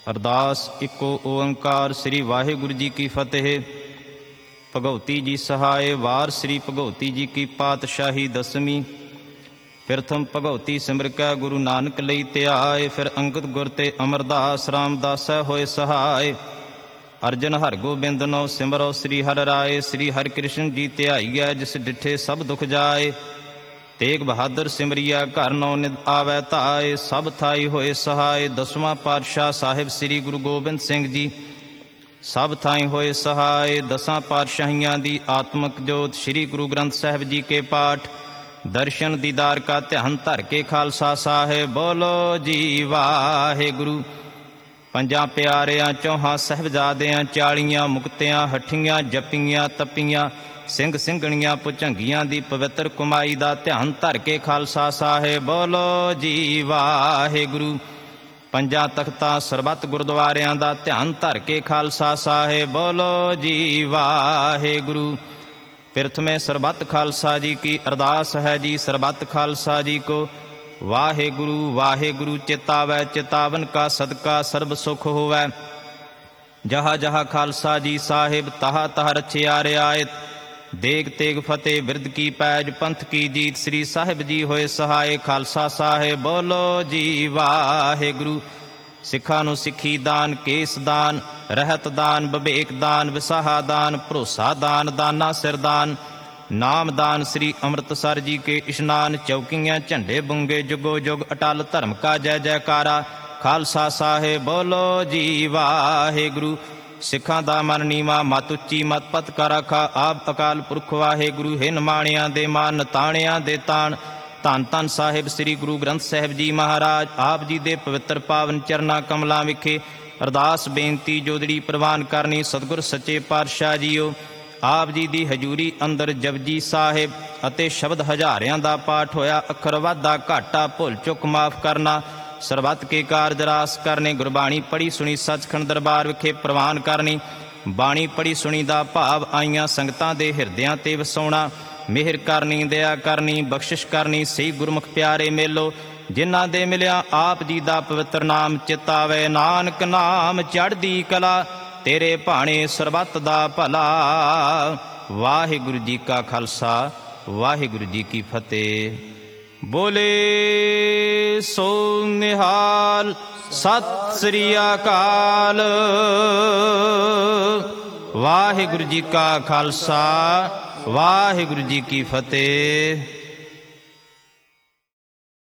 ਅਰਦਾਸ ਇੱਕੋ ਓੰਕਾਰ ਸ੍ਰੀ ਵਾਹਿਗੁਰੂ ਜੀ ਕੀ ਫਤਿਹ। ਭਗਉਤੀ ਜੀ ਸਹਾਏ ਵਾਰ ਸ੍ਰੀ ਭਗਉਤੀ ਜੀ ਕੀ ਪਾਤਸ਼ਾਹੀ ਦਸਵੀਂ। ਪ੍ਰਥਮ ਭਗਉਤੀ ਸਿਮਰ ਕੈ ਗੁਰੂ ਨਾਨਕ ਲਈ ਧਿਆਏ, ਫਿਰ ਅੰਗਦ ਗੁਰ ਤੇ ਅਮਰਦਾਸ ਰਾਮਦਾਸੈ ਹੋਏ ਸਹਾਏ। ਅਰਜਨ ਹਰਗੋਬਿੰਦ ਨੋ ਸਿਮਰੋ ਸ੍ਰੀ ਹਰਿ ਰਾਏ, ਸ੍ਰੀ ਹਰਿ ਕ੍ਰਿਸ਼ਨ ਜੀ ਧਿਆਈਐ ਜਿਸ ਡਿਠੇ ਸਭ ਦੁਖ ਜਾਏ। ਤੇਗ ਬਹਾਦਰ ਸਿਮਰਿਆ ਘਰ ਨੌ ਨਿਦ ਆਵੈ ਧਾਏ, ਸਭ ਥਾਈ ਹੋਏ ਸਹਾਏ। ਦਸਵਾਂ ਪਾਤਸ਼ਾਹ ਸਾਹਿਬ ਸ੍ਰੀ ਗੁਰੂ ਗੋਬਿੰਦ ਸਿੰਘ ਜੀ ਸਭ ਥਾਈ ਹੋਏ ਸਹਾਏ। ਦਸਾਂ ਪਾਤਸ਼ਾਹੀਆਂ ਦੀ ਆਤਮਕ ਜੋਤ ਸ੍ਰੀ ਗੁਰੂ ਗ੍ਰੰਥ ਸਾਹਿਬ ਜੀ ਕੇ ਪਾਠ ਦਰਸ਼ਨ ਦੀਦਾਰ ਕਾ ਧਿਆਨ ਧਰ ਕੇ ਖਾਲਸਾ ਸਾਹਿਬ ਬੋਲੋ ਜੀ ਵਾਹਿਗੁਰੂ। ਪੰਜਾਂ ਪਿਆਰਿਆਂ ਚੌਹਾਂ ਸਾਹਿਬਜ਼ਾਦਿਆਂ 40 ਮੁਕਤਿਆਂ ਹੱਠੀਆਂ ਜਪੀਆਂ ਤਪੀਆਂ ਸਿੰਘ ਸਿੰਘਣੀਆਂ ਭੁਝੰਗੀਆਂ ਦੀ ਪਵਿੱਤਰ ਕਮਾਈ ਦਾ ਧਿਆਨ ਧਰ ਕੇ ਖਾਲਸਾ ਸਾਹਿਬ ਬੋਲੋ ਜੀ ਵਾਹਿਗੁਰੂ। ਪੰਜਾਂ ਤਖਤਾਂ ਸਰਬੱਤ ਗੁਰਦੁਆਰਿਆਂ ਦਾ ਧਿਆਨ ਧਰ ਕੇ ਖਾਲਸਾ ਸਾਹਿਬ ਬੋਲੋ ਜੀ ਵਾਹਿਗੁਰੂ। ਪ੍ਰਥਮੇ ਸਰਬੱਤ ਖਾਲਸਾ ਜੀ ਕੀ ਅਰਦਾਸ ਹੈ ਜੀ, ਸਰਬੱਤ ਖਾਲਸਾ ਜੀ ਕੋ ਵਾਹਿਗੁਰੂ ਵਾਹਿਗੁਰੂ ਚਿਤਾਵੈ, ਚਿਤਾਵਨ ਕਾ ਸਦਕਾ ਸਰਬ ਸੁਖ ਹੋਵੈ। ਜਹਾ ਜਹਾ ਖਾਲਸਾ ਜੀ ਸਾਹਿਬ ਤਹਾ ਤਹ ਰਚਿਆ ਰਿਆਇਤ। ਦੇਗ ਤੇਗ ਫਤਿਹ ਬਿਰਦ ਕੀ ਪੈਜ ਪੰਥ ਕੀ ਜੀਤ, ਸ੍ਰੀ ਸਾਹਿਬ ਜੀ ਹੋਏ ਸਹਾਏ ਖਾਲਸਾ ਸਾਹਿਬ ਬੋਲੋ ਜੀ ਵਾਹਿਗੁਰੂ। ਸਿੱਖਾਂ ਨੂੰ ਸਿੱਖੀ ਦਾਨ, ਕੇਸ ਦਾਨ, ਰਹਿਤ ਦਾਨ, ਵਿਵੇਕ ਦਾਨ, ਵਿਸਾਹਾ ਦਾਨ, ਭਰੋਸਾ ਦਾਨ, ਦਾਨਾ ਸਿਰਦਾਨ, ਨਾਮ ਦਾਨ, ਸ੍ਰੀ ਅੰਮ੍ਰਿਤਸਰ ਜੀ ਕੇ ਇਸ਼ਨਾਨ। ਚੌਕੀਆਂ ਝੰਡੇ ਬੁੰਗੇ ਜੁਗੋ ਜੁਗ ਅਟਲ ਧਰਮ ਕਾ ਜੈ ਜੈਕਾਰਾ ਖਾਲਸਾ ਸਾਹਿਬ ਬੋਲੋ ਜੀ ਵਾਹਿਗੁਰੂ। ਸਿੱਖਾਂ ਦਾ ਮਨ ਨੀਵਾ ਮਤ ਉੱਚੀ ਮਤ ਪਤ ਕਰ ਰਖਾ, ਆਪ ਅਕਾਲ ਪੁਰਖ ਵਾਹਿਗੁਰੂ। ਹੈ ਨਿਮਾਣਿਆਂ ਦੇ ਮਾਨ ਤਾਣਿਆਂ ਦੇ ਤਾਣ, ਧੰਨ ਧੰਨ ਸਾਹਿਬ ਸ੍ਰੀ ਗੁਰੂ ਗ੍ਰੰਥ ਸਾਹਿਬ ਜੀ ਮਹਾਰਾਜ। ਆਪ ਜੀ ਦੇ ਪਵਿੱਤਰ ਪਾਵਨ ਚਰਨਾਂ ਕਮਲਾਂ ਵਿਖੇ ਅਰਦਾਸ ਬੇਨਤੀ ਜੋਦੜੀ ਪ੍ਰਵਾਨ ਕਰਨੀ ਸਤਿਗੁਰ ਸੱਚੇ ਪਾਤਸ਼ਾਹ ਜੀਓ। ਆਪ ਜੀ ਦੀ ਹਜ਼ੂਰੀ ਅੰਦਰ ਜਪਜੀ ਸਾਹਿਬ ਅਤੇ ਸ਼ਬਦ ਹਜ਼ਾਰਿਆਂ ਦਾ ਪਾਠ ਹੋਇਆ। ਅੱਖਰ ਵਾਧਾ ਘਾਟਾ ਭੁੱਲ ਚੁੱਕ ਮਾਫ ਕਰਨਾ, ਸਰਬੱਤ ਕੇ ਕਾਰਜ ਰਾਸ ਕਰਨੇ। ਗੁਰਬਾਣੀ ਪੜ੍ਹੀ ਸੁਣੀ ਸੱਚਖੰਡ ਦਰਬਾਰ ਵਿਖੇ ਪ੍ਰਵਾਨ ਕਰਨੀ। ਬਾਣੀ ਪੜ੍ਹੀ ਸੁਣੀ ਦਾ ਭਾਵ ਆਈਆਂ ਸੰਗਤਾਂ ਦੇ ਹਿਰਦਿਆਂ ਤੇ ਵਸਾਉਣਾ। ਮਿਹਰ ਕਰਨੀ ਦਇਆ ਕਰਨੀ ਬਖਸ਼ਿਸ਼ ਕਰਨੀ, ਸਹੀ ਗੁਰਮੁਖ ਪਿਆਰੇ ਮੇਲੋ ਜਿਨ੍ਹਾਂ ਦੇ ਮਿਲਿਆ ਆਪ ਜੀ ਦਾ ਪਵਿੱਤਰ ਨਾਮ ਚਿਤਾਵੇ। ਨਾਨਕ ਨਾਮ ਚੜ੍ਹਦੀ ਕਲਾ ਤੇਰੇ ਭਾਣੇ ਸਰਬੱਤ ਦਾ ਭਲਾ। ਵਾਹਿਗੁਰੂ ਜੀ ਕਾ ਖਾਲਸਾ ਵਾਹਿਗੁਰੂ ਜੀ ਕੀ ਫਤਿਹ। ਬੋਲੇ ਸੋ ਨਿਹਾਲ ਸਤਿ ਸ੍ਰੀ ਅਕਾਲ। ਵਾਹਿਗੁਰੂ ਜੀ ਕਾ ਖਾਲਸਾ ਵਾਹਿਗੁਰੂ ਜੀ ਕੀ ਫਤਿਹ।